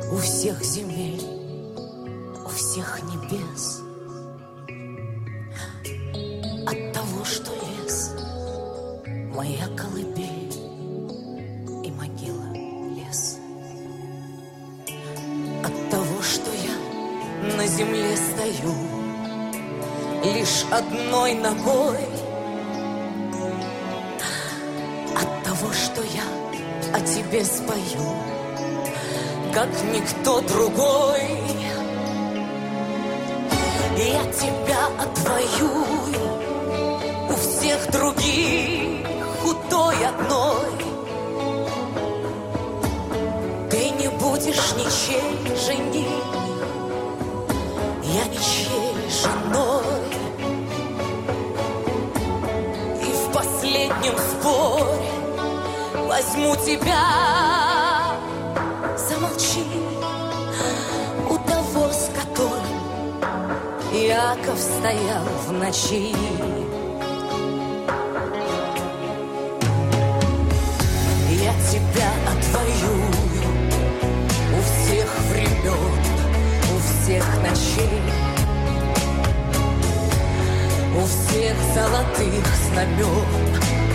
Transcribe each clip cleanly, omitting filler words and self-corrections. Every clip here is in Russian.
у всех земель, у всех небес. От того, что лес — моя колыбель и могила лес. От того, что я на земле стою лишь одной ногой. От того, что я о тебе спою, как никто другой. Я тебя отвоюю у всех других, у той одной. Ты не будешь ничей женить, я ничьей женой. И в последнем споре возьму тебя. Замолчи, у того, с которым Иаков стоял в ночи. Я тебя отвоюю у всех времен, у всех ночей, у всех золотых знамен,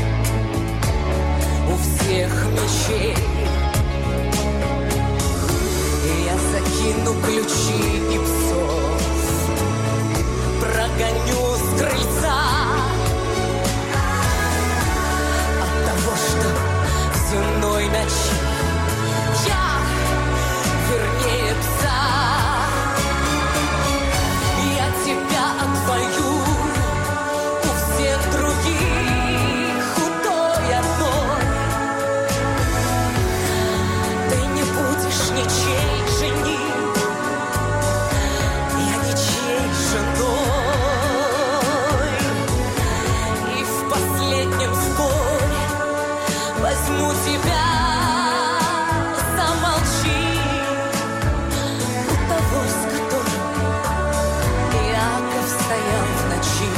у всех мечей. Я закину ключи и псов, прогоню с крыльца. От того, что в земной ночи я вернее пса. Я тебя отвоюю у всех других, у той одной. Ты не будешь ничей женить, я ничьей женой. И в последнем споре возьму тебя. Замолчи, у того, с которым Иаков стоял в ночи.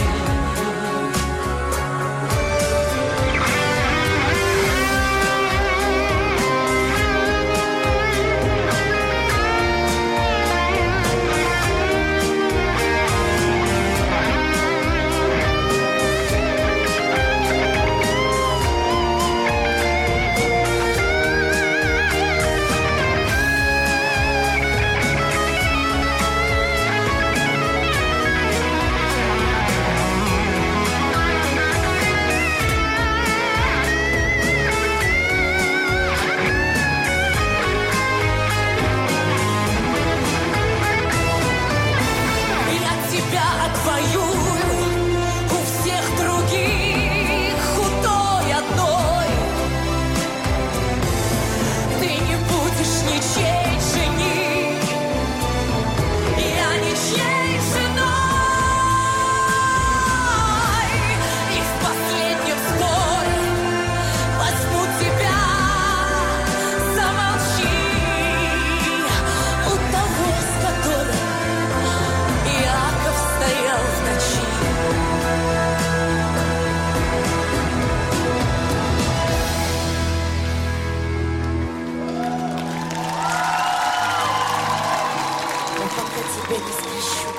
Пока тебя не скрещу,